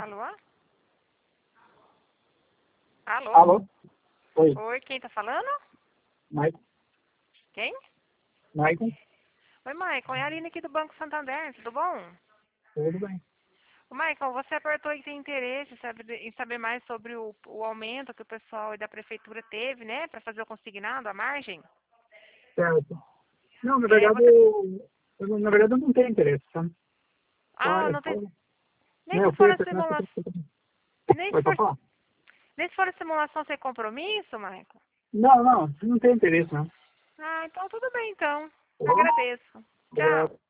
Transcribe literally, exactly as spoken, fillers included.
Alô? Alô? Alô? Oi, Oi, quem tá falando? Maicon? Quem? Maicon? Oi, Maicon, é a Aline aqui do Banco Santander, tudo bom? Tudo bem. Ô, Maicon, você apertou e tem interesse sabe, em saber mais sobre o, o aumento que o pessoal da prefeitura teve, né, para fazer o consignado, a margem? Certo. Não, na É, verdade, você... eu, eu, na verdade, eu não tenho interesse, sabe? Só, Ah, é não só, tem... Nem né, se eu for fui a até nessa simulação... pessoa. Nem se Oi, for... pode falar? Nem se for a simulação sem compromisso, Maicon? Não, não, não tenho interesse, não. Ah, então tudo bem, então. Tá bom? Agradeço. Obrigado. Tchau.